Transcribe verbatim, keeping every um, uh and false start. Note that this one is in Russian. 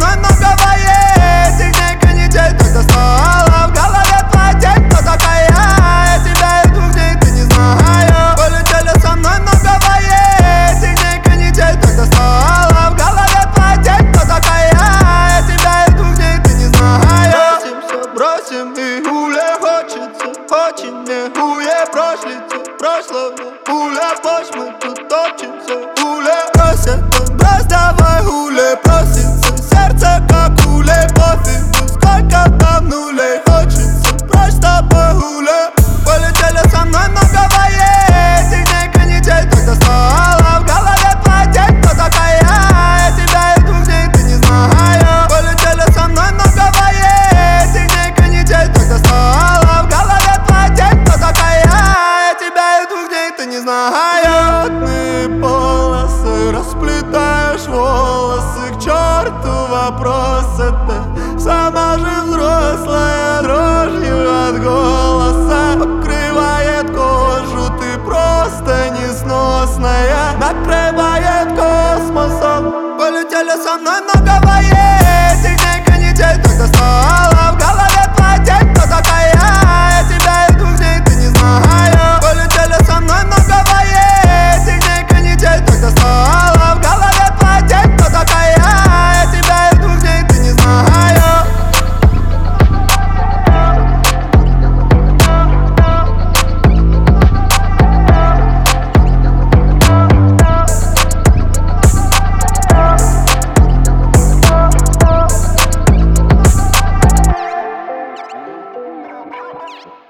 мной много этих дней канитель так достала. В голове твоя тень, кто такая я? Я тебя и двух дней ты не знаю. Полетели со мной много этих дней канитель так достала. В голове твоя тень, кто такая я? Я тебя и двух дней ты не знаю. Бросим все, бросим и гуля хочется. Очень мне хуе прошлится. Прошлого гуля, площадь, мы тут топчемся. Гуля просят, он брось, давай гуля просится. Сердце как улей, пофигу, сколько там нулей. Хочется прочь с тобой гуля. Полетели со мной много этих дней канитель так достала. В голове твоя тень, кто такая я? Я тебя и двух дней ты не знаю. Полетели со мной много этих дней канитель так достала. В голове твоя тень, кто такая я? Я тебя и двух дней ты не знаю. Цветные полосы, расплетаешь волосы. К черту вопрос, это сама же взрослая дрожью от голоса. Покрывает кожу, ты просто несносная. Накрывает космосом. Полетели со мной много этих дней канитель так достала. В голове твоя тень, кто такая я? Я тебя и двух дней ты не знаю. Полетели со мной много этих дней канитель так достала. В голове твоя тень, кто такая я? Я тебя и двух дней ты не знаю. We'll be right back.